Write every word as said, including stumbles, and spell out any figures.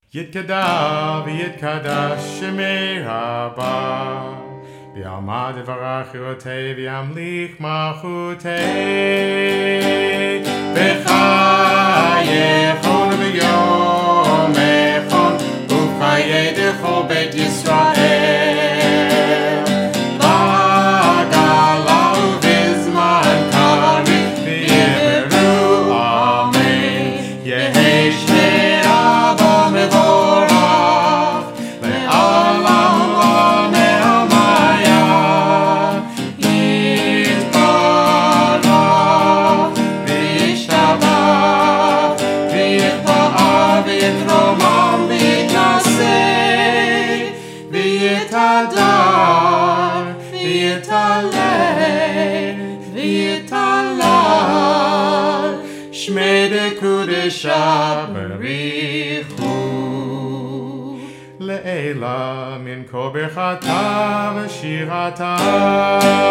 יתגדל ויתקדש שמי רבה, ויעמד יברך חירותי וימליך מלכותי, בחייכון וביומכון ובחיי דכל בית ישראל, בגלה ובזמן קריב ויאמרו אמן. יהי שמי רבה מבורך לעולם ולעולמיה, יתברך וישתבח ויתפאר ויתרומם ויתנשא ויתהדר ויתהלל ויתהלל, שמי דקודשה בריחו. לעילה מן כה ברכתה ושירתה